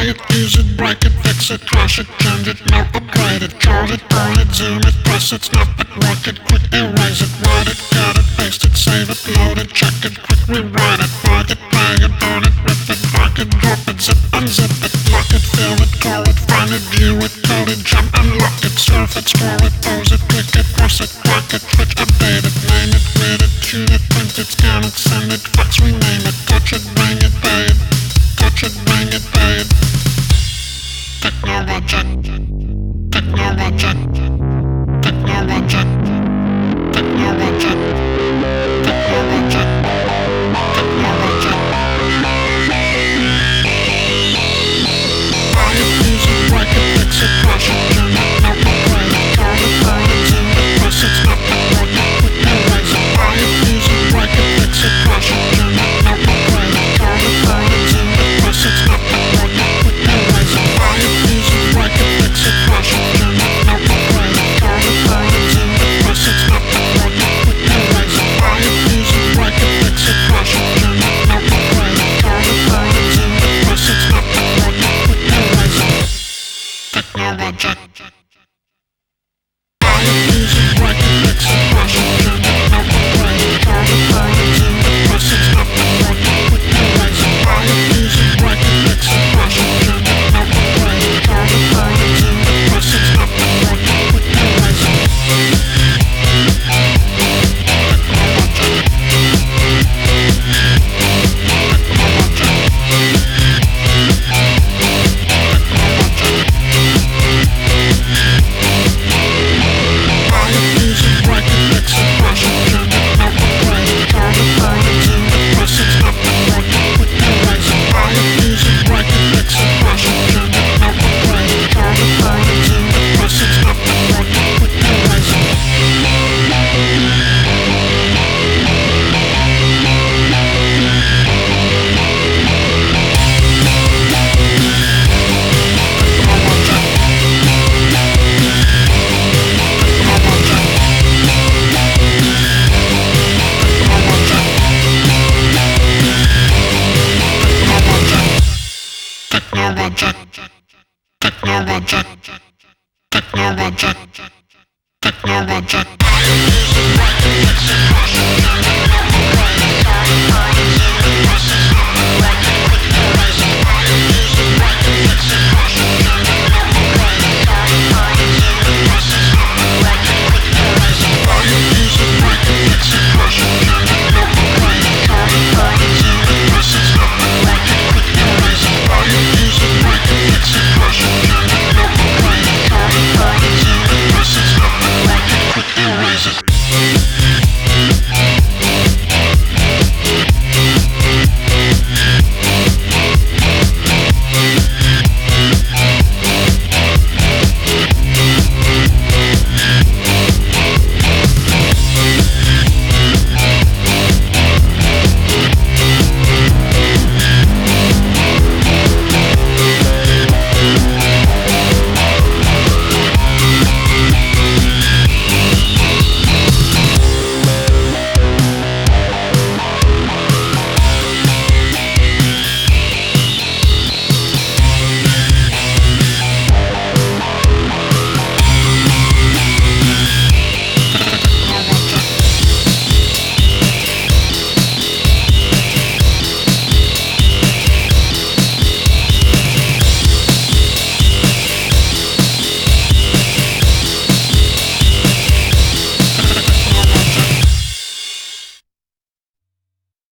it, use it, break it, fix it, crash it, change it, no, upgrade it, chart it, point it, zoom it, press it, snap it, work it, quick erase it, write it, cut it, paste it, save it, load it, check it, quick rewrite it, write it, play it, burn it, rip it, mark it, drop it, zip, unzip it, lock it, fill it, call it, find it, view it, code it, jump, unlock it, surf it, scroll it, pose it, click it, press it, crack it, switch, update it, name it, read it, tune it, print it, scan it, send it, fax, rename it, touch it, bring it, pay it, touch it, bring it, pay it. Technologic, technologic, technologic, technologic, technologic, technologic. Buy it, use it, break it, fix it, crash it, turn it, no upgrade it, call it, find it, zoom it, press it, snap it, work it, quick erase it. Buy it, use it, break it, fix it, crash it, turn it, no upgrade it, call it, find it, zoom it, press it, snap it, work it, quick erase it. Buy it, use it, break it, fix it, crash it, turn it, no upgrade it, call it, find it, zoom it, press it, snap it, work it, quick erase it. Buy it, use it, break it, fix it, crash it, turn it, no upgrade it, call it, find it, zoom it, press it, snap it, work it, quick erase it. Technologic. Buy it, use it, break it, fix it, crash it, turn it, no upgrade it, call it, find it, zoom it, press it, snap it, work it, quick erase it. Buy it, use it, break it, fix it, crash it, turn it, no upgrade it, call it, find it, zoom it, press it, snap it, work it, quick erase it. Technologic, technologic, technologic, technologic.